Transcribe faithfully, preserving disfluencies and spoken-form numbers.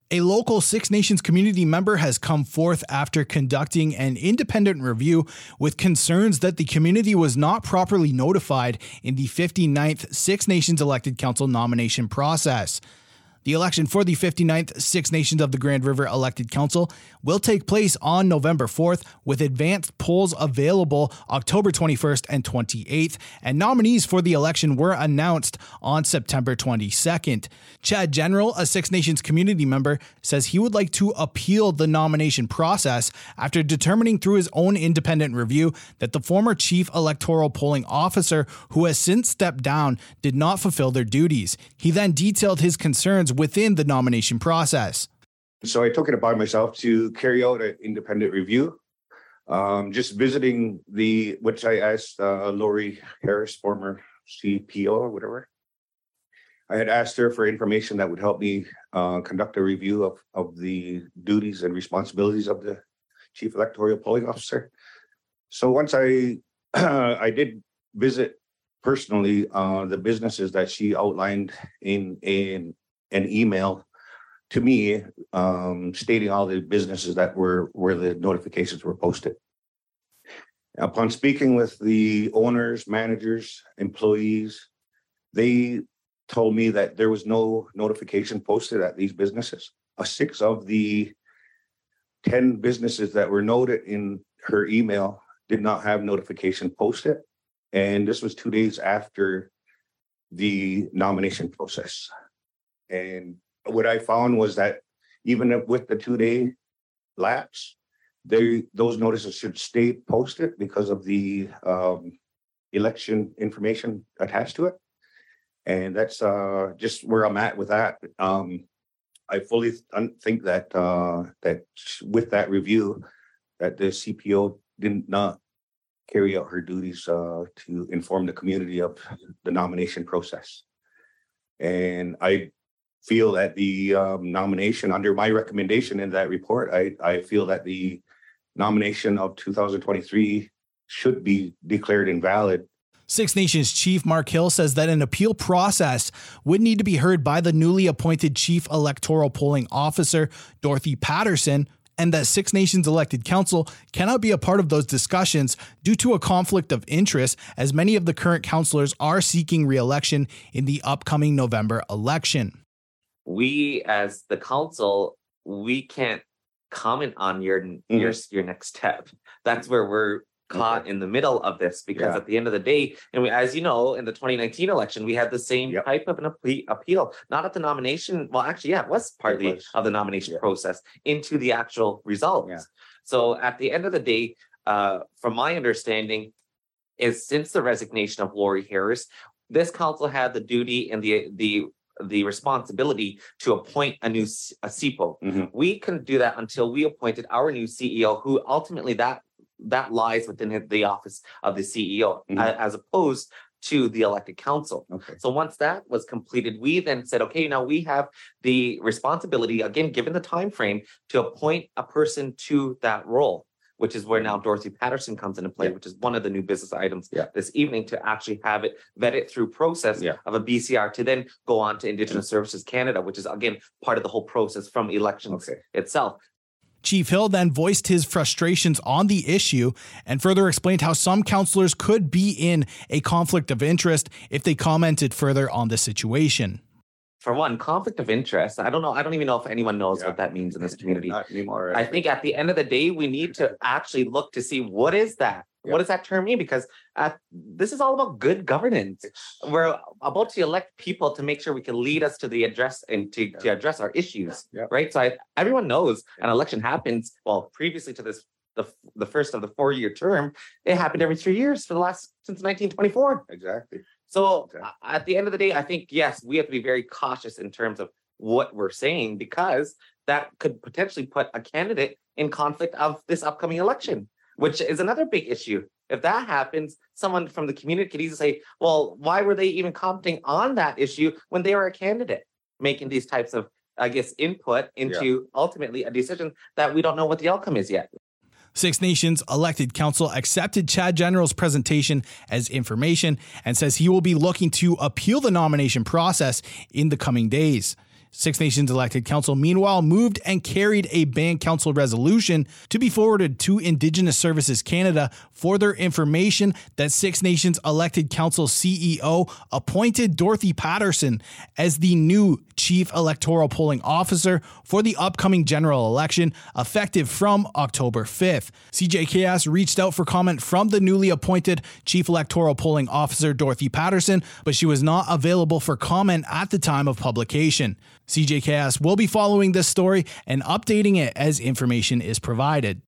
A local Six Nations community member has come forth after conducting an independent review with concerns that the community was not properly notified in the fifty-ninth Six Nations Elected Council nomination process. The election for the fifty-ninth Six Nations of the Grand River Elected Council will take place on November fourth, with advanced polls available October twenty-first and twenty-eighth, and nominees for the election were announced on September twenty-second. Chad General, a Six Nations community member, says he would like to appeal the nomination process after determining through his own independent review that the former chief electoral polling officer, who has since stepped down, did not fulfill their duties. He then detailed his concerns within the nomination process. So I took it upon myself to carry out an independent review. Um, just visiting the, which I asked uh, Lori Harris, former C P O or whatever. I had asked her for information that would help me uh, conduct a review of, of the duties and responsibilities of the chief electoral polling officer. So once I, I did visit personally uh, the businesses that she outlined in, in an email to me, um, stating all the businesses that were where the notifications were posted. Upon speaking with the owners, managers, employees, they told me that there was no notification posted at these businesses. Uh, six of the ten businesses that were noted in her email did not have notification posted. And this was two days after the nomination process. And what I found was that even with the two-day lapse, they, those notices should stay posted because of the um, election information attached to it. And that's uh, just where I'm at with that. Um, I fully th- think that uh, that with that review, that the C P O did not carry out her duties uh, to inform the community of the nomination process. And I feel that the um, nomination, under my recommendation in that report, I, I feel that the nomination of two thousand twenty-three should be declared invalid. Six Nations Chief Mark Hill says that an appeal process would need to be heard by the newly appointed Chief Electoral Polling Officer, Dorothy Patterson, and that Six Nations Elected Council cannot be a part of those discussions due to a conflict of interest, as many of the current councillors are seeking re-election in the upcoming November election. We, as the council, we can't comment on your mm-hmm. your your next step. That's where we're caught okay. in the middle of this, because yeah. at the end of the day, and we, as you know, in the twenty nineteen election, we had the same yep. type of an appeal, not at the nomination. Well, actually, yeah, it was partly it was. of the nomination yeah. process into the actual results. Yeah. So at the end of the day, uh, from my understanding, is since the resignation of Lori Harris, this council had the duty and the the the responsibility to appoint a new a C P O. Mm-hmm. We couldn't do that until we appointed our new C E O, who ultimately that that lies within the office of the C E O, mm-hmm. as opposed to the elected council. Okay. So once that was completed, we then said, okay, now we have the responsibility, again, given the time frame, to appoint a person to that role, which is where now Dorothy Patterson comes into play, yeah. which is one of the new business items yeah. this evening, to actually have it vetted through process yeah. of a B C R to then go on to Indigenous Services Canada, which is, again, part of the whole process from elections okay. itself. Chief Hill then voiced his frustrations on the issue and further explained how some councillors could be in a conflict of interest if they commented further on the situation. For one, conflict of interest, I don't know. I don't even know if anyone knows yeah. what that means in this community. Not anymore. I think at the end of the day, we need to actually look to see what is that? Yeah. What does that term mean? Because uh, this is all about good governance. We're about to elect people to make sure we can lead us to the address and to, yeah. to address our issues, yeah. right? So I, everyone knows yeah. an election happens, well, previously to this, the, the first of the four-year term, it happened every three years for the last, since nineteen twenty-four. Exactly. So okay. uh, at the end of the day, I think, yes, we have to be very cautious in terms of what we're saying, because that could potentially put a candidate in conflict of this upcoming election, which is another big issue. If that happens, someone from the community could easily say, well, why were they even commenting on that issue when they were a candidate, making these types of, I guess, input into yeah. ultimately a decision that we don't know what the outcome is yet. Six Nations Elected Council accepted Chad General's presentation as information and says he will be looking to appeal the nomination process in the coming days. Six Nations elected council, meanwhile, moved and carried a band council resolution to be forwarded to Indigenous Services Canada for their information that Six Nations elected council C E O appointed Dorothy Patterson as the new chief electoral polling officer for the upcoming general election, effective from October fifth. C J K S reached out for comment from the newly appointed chief electoral polling officer, Dorothy Patterson, but she was not available for comment at the time of publication. C J K S will be following this story and updating it as information is provided.